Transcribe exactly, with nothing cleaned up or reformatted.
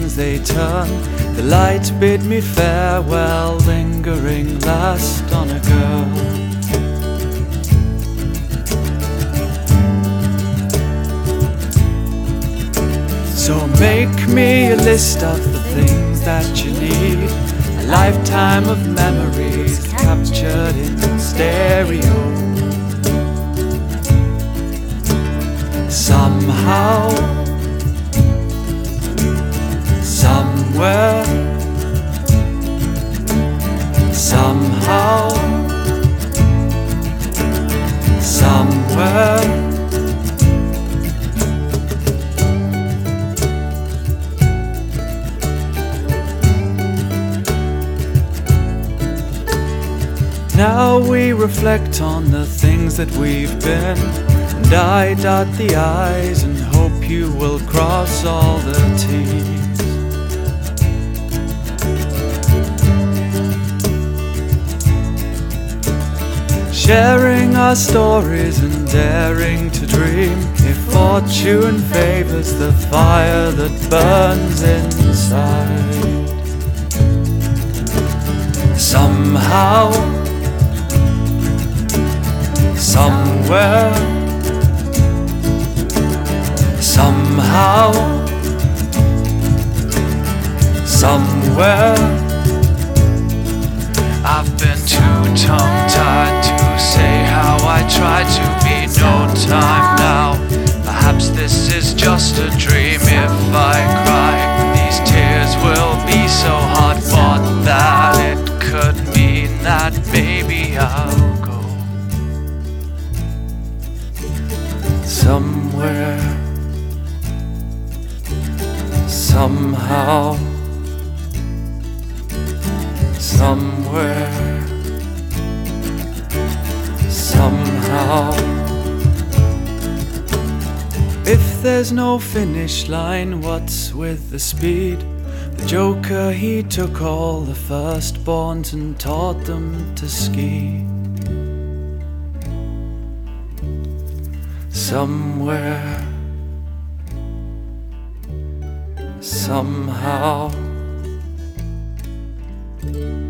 wings they turn. The light bid me farewell, lingering last on a girl. So make me a list of the things that you need, a lifetime of memories captured in stereo. Somehow, somewhere, somehow, somewhere. Now we reflect on the things that we've been, and I dot the I's and hope you will cross all the T's. Sharing our stories and daring to dream, if fortune favors the fire that burns inside. Somehow, somewhere, somehow, somewhere. I've been too tongue-tied to say how I tried to be. No time now. Perhaps this is just a dream. If I cry, these tears will be so hard fought that it could mean that maybe I'll go somewhere, somehow, somewhere, somehow. If there's no finish line, what's with the speed? The Joker, he took all the firstborns and taught them to ski. Somewhere, somehow.